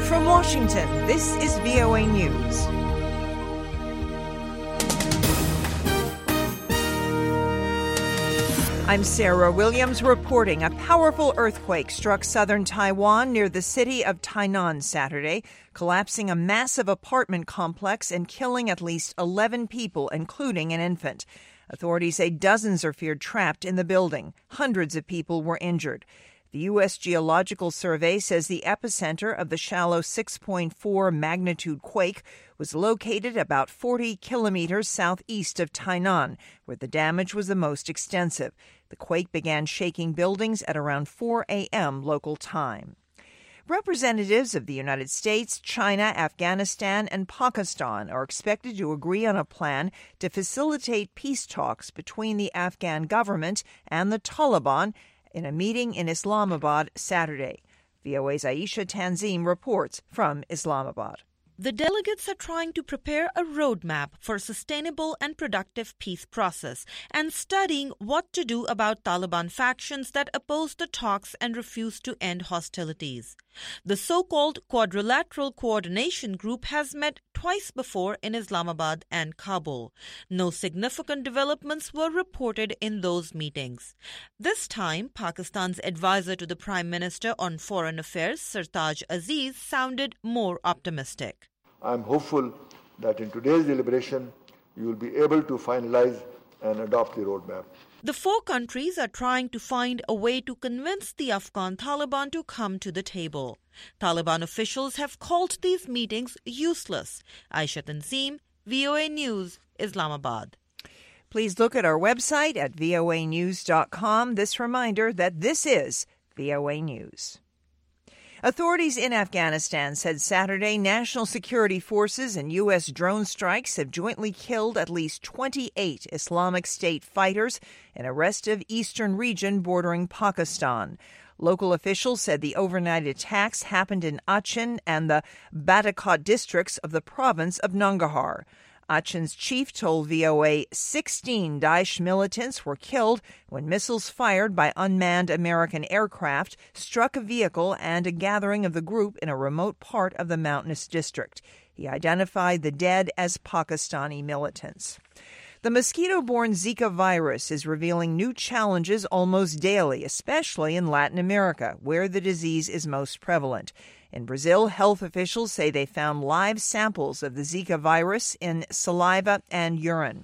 From Washington, this is VOA News. I'm Sarah Williams reporting. A powerful earthquake struck southern Taiwan near the city of Tainan Saturday, collapsing a massive apartment complex and killing at least 11 people, including an infant. Authorities say dozens are feared trapped in the building. Hundreds of people were injured. The U.S. Geological Survey says the epicenter of the shallow 6.4 magnitude quake was located about 40 kilometers southeast of Tainan, where the damage was the most extensive. The quake began shaking buildings at around 4 a.m. local time. Representatives of the United States, China, Afghanistan, and Pakistan are expected to agree on a plan to facilitate peace talks between the Afghan government and the Taliban in a meeting in Islamabad Saturday. VOA's Aisha Tanzim reports from Islamabad. The delegates are trying to prepare a roadmap for a sustainable and productive peace process and studying what to do about Taliban factions that oppose the talks and refuse to end hostilities. The so-called Quadrilateral Coordination Group has met twice before in Islamabad and Kabul. No significant developments were reported in those meetings. This time, Pakistan's advisor to the Prime Minister on Foreign Affairs, Sartaj Aziz, sounded more optimistic. I'm hopeful that in today's deliberation, you will be able to finalize and adopt the roadmap. The four countries are trying to find a way to convince the Afghan Taliban to come to the table. Taliban officials have called these meetings useless. Aisha Tanzim, VOA News, Islamabad. Please look at our website at voanews.com. This reminder that this is VOA News. Authorities in Afghanistan said Saturday national security forces and U.S. drone strikes have jointly killed at least 28 Islamic State fighters in a restive eastern region bordering Pakistan. Local officials said the overnight attacks happened in Achin and the Batakot districts of the province of Nangarhar. Achin's chief told VOA 16 Daesh militants were killed when missiles fired by unmanned American aircraft struck a vehicle and a gathering of the group in a remote part of the mountainous district. He identified the dead as Pakistani militants. The mosquito-borne Zika virus is revealing new challenges almost daily, especially in Latin America, where the disease is most prevalent. In Brazil, health officials say they found live samples of the Zika virus in saliva and urine.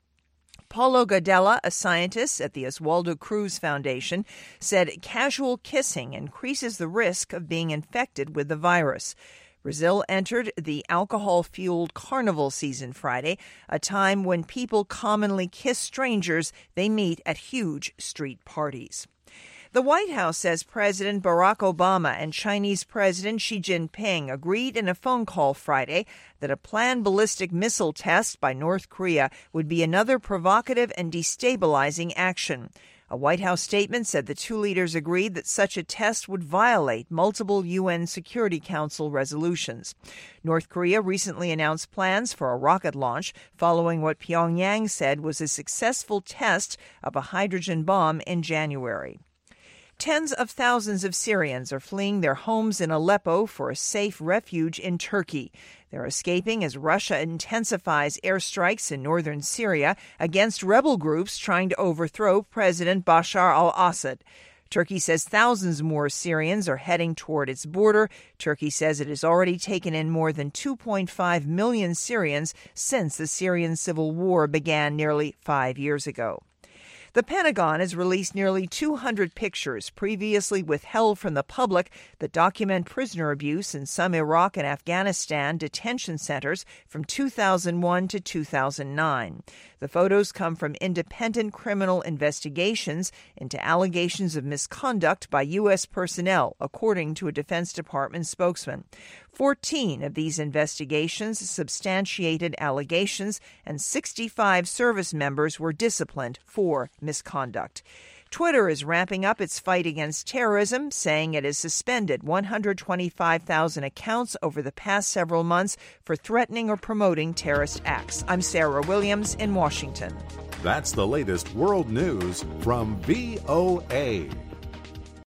Paulo Gadella, a scientist at the Oswaldo Cruz Foundation, said casual kissing increases the risk of being infected with the virus. Brazil entered the alcohol-fueled carnival season Friday, a time when people commonly kiss strangers they meet at huge street parties. The White House says President Barack Obama and Chinese President Xi Jinping agreed in a phone call Friday that a planned ballistic missile test by North Korea would be another provocative and destabilizing action. A White House statement said the two leaders agreed that such a test would violate multiple UN Security Council resolutions. North Korea recently announced plans for a rocket launch following what Pyongyang said was a successful test of a hydrogen bomb in January. Tens of thousands of Syrians are fleeing their homes in Aleppo for a safe refuge in Turkey. They're escaping as Russia intensifies airstrikes in northern Syria against rebel groups trying to overthrow President Bashar al-Assad. Turkey says thousands more Syrians are heading toward its border. Turkey says it has already taken in more than 2.5 million Syrians since the Syrian civil war began nearly 5 years ago. The Pentagon has released nearly 200 pictures previously withheld from the public that document prisoner abuse in some Iraq and Afghanistan detention centers from 2001 to 2009. The photos come from independent criminal investigations into allegations of misconduct by U.S. personnel, according to a Defense Department spokesman. 14 of these investigations substantiated allegations, and 65 service members were disciplined for misconduct. Twitter is ramping up its fight against terrorism, saying it has suspended 125,000 accounts over the past several months for threatening or promoting terrorist acts. I'm Sarah Williams in Washington. That's the latest world news from VOA.